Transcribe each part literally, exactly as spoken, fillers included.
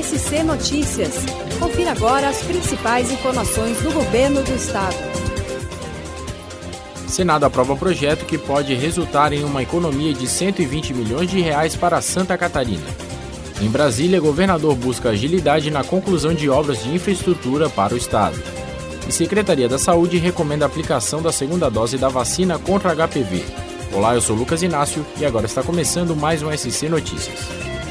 S C Notícias. Confira agora as principais informações do governo do estado. Senado aprova projeto que pode resultar em uma economia de cento e vinte milhões de reais para Santa Catarina. Em Brasília, governador busca agilidade na conclusão de obras de infraestrutura para o estado. E Secretaria da Saúde recomenda a aplicação da segunda dose da vacina contra H P V. Olá, eu sou Lucas Inácio e agora está começando mais um S C Notícias.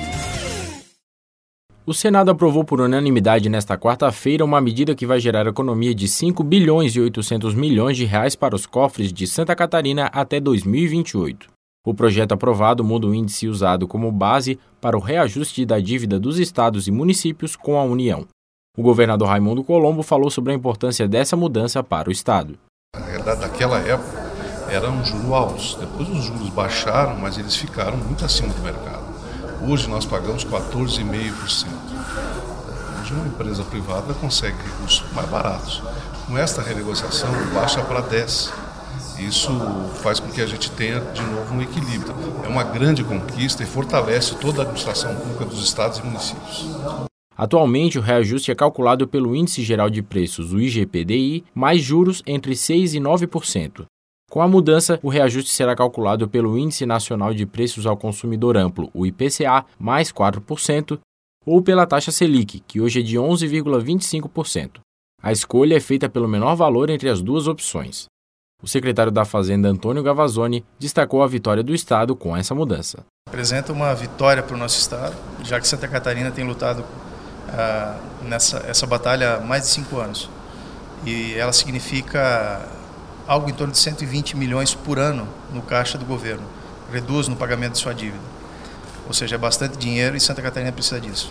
O Senado aprovou por unanimidade nesta quarta-feira uma medida que vai gerar economia de cinco bilhões e oitocentos milhões de reais para os cofres de Santa Catarina até dois mil e vinte e oito. O projeto aprovado muda o índice usado como base para o reajuste da dívida dos estados e municípios com a União. O governador Raimundo Colombo falou sobre a importância dessa mudança para o estado. Na verdade, naquela época, eram juros altos. Depois os juros baixaram, mas eles ficaram muito acima do mercado. Hoje nós pagamos quatorze vírgula cinco por cento. Hoje uma empresa privada consegue recursos mais baratos. Com esta renegociação, baixa para dez por cento. Isso faz com que a gente tenha de novo um equilíbrio. É uma grande conquista e fortalece toda a administração pública dos estados e municípios. Atualmente, o reajuste é calculado pelo Índice Geral de Preços, o I G P D I, mais juros entre seis por cento e nove por cento. Com a mudança, o reajuste será calculado pelo Índice Nacional de Preços ao Consumidor Amplo, o I P C A, mais quatro por cento, ou pela taxa Selic, que hoje é de onze vírgula vinte e cinco por cento. A escolha é feita pelo menor valor entre as duas opções. O secretário da Fazenda, Antônio Gavazzoni, destacou a vitória do estado com essa mudança. Representa uma vitória para o nosso estado, já que Santa Catarina tem lutado ah, nessa essa batalha há mais de cinco anos. E ela significa algo em torno de cento e vinte milhões por ano no caixa do governo. Reduz no pagamento de sua dívida. Ou seja, é bastante dinheiro e Santa Catarina precisa disso.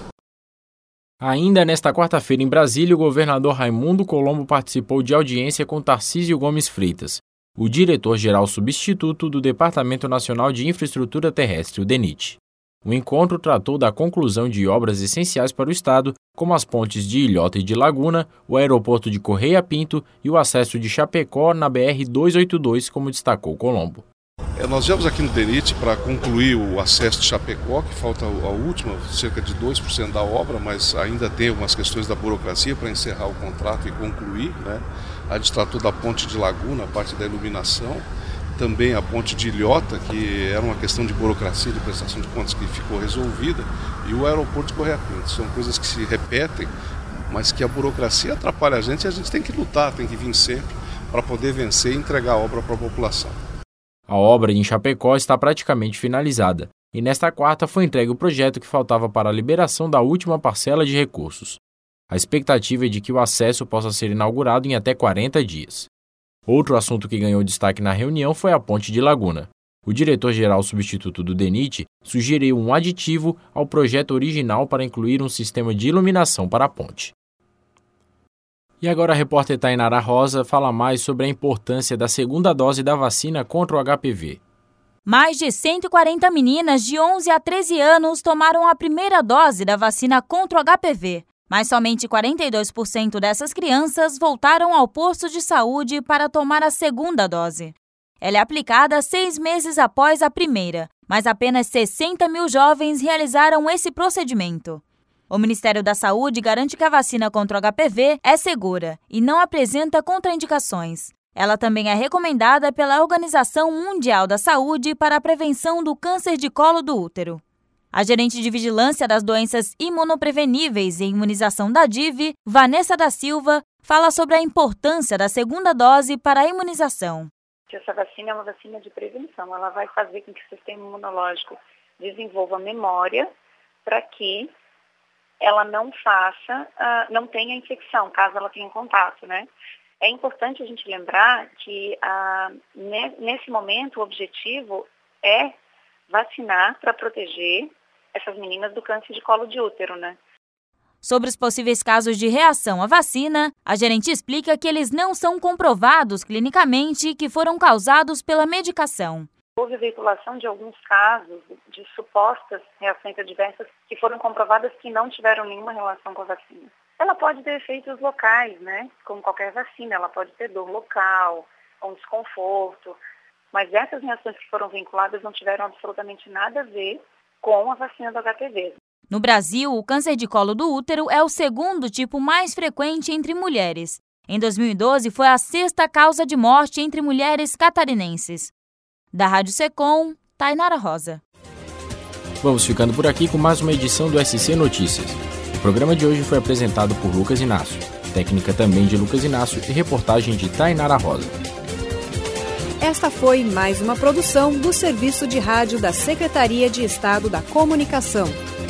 Ainda nesta quarta-feira em Brasília, o governador Raimundo Colombo participou de audiência com Tarcísio Gomes Freitas, o diretor-geral substituto do Departamento Nacional de Infraestrutura Terrestre, o DENIT. O encontro tratou da conclusão de obras essenciais para o estado, como as pontes de Ilhota e de Laguna, o aeroporto de Correia Pinto e o acesso de Chapecó na B R duzentos e oitenta e dois, como destacou Colombo. É, nós viemos aqui no DENIT para concluir o acesso de Chapecó, que falta a última, cerca de dois por cento da obra, mas ainda tem algumas questões da burocracia para encerrar o contrato e concluir, né? A gente tratou da ponte de Laguna, a parte da iluminação, também a ponte de Ilhota, que era uma questão de burocracia, de prestação de contas que ficou resolvida, e o aeroporto de Correia Pinto. São coisas que se repetem, mas que a burocracia atrapalha a gente e a gente tem que lutar, tem que vir sempre para poder vencer e entregar a obra para a população. A obra em Chapecó está praticamente finalizada, e nesta quarta foi entregue o projeto que faltava para a liberação da última parcela de recursos. A expectativa é de que o acesso possa ser inaugurado em até quarenta dias. Outro assunto que ganhou destaque na reunião foi a ponte de Laguna. O diretor-geral substituto do DENIT sugeriu um aditivo ao projeto original para incluir um sistema de iluminação para a ponte. E agora a repórter Tainara Rosa fala mais sobre a importância da segunda dose da vacina contra o H P V. Mais de cento e quarenta meninas de onze a treze anos tomaram a primeira dose da vacina contra o H P V. Mas somente quarenta e dois por cento dessas crianças voltaram ao posto de saúde para tomar a segunda dose. Ela é aplicada seis meses após a primeira, mas apenas sessenta mil jovens realizaram esse procedimento. O Ministério da Saúde garante que a vacina contra o H P V é segura e não apresenta contraindicações. Ela também é recomendada pela Organização Mundial da Saúde para a prevenção do câncer de colo do útero. A gerente de Vigilância das Doenças Imunopreveníveis e Imunização da D I V, Vanessa da Silva, fala sobre a importância da segunda dose para a imunização. Essa vacina é uma vacina de prevenção. Ela vai fazer com que o sistema imunológico desenvolva memória para que ela não faça, uh, não tenha infecção, caso ela tenha contato, né? É importante a gente lembrar que uh, nesse momento o objetivo é vacinar para proteger essas meninas do câncer de colo de útero, né? Sobre os possíveis casos de reação à vacina, a gerente explica que eles não são comprovados clinicamente e que foram causados pela medicação. Houve veiculação de alguns casos de supostas reações adversas que foram comprovadas que não tiveram nenhuma relação com a vacina. Ela pode ter efeitos locais, né? Como qualquer vacina, ela pode ter dor local, um desconforto, mas essas reações que foram vinculadas não tiveram absolutamente nada a ver com a vacina do H P V. No Brasil, o câncer de colo do útero é o segundo tipo mais frequente entre mulheres. Em dois mil e doze, foi a sexta causa de morte entre mulheres catarinenses. Da Rádio Secom, Tainara Rosa. Vamos ficando por aqui com mais uma edição do S C Notícias. O programa de hoje foi apresentado por Lucas Inácio. Técnica também de Lucas Inácio e reportagem de Tainara Rosa. Esta foi mais uma produção do Serviço de Rádio da Secretaria de Estado da Comunicação.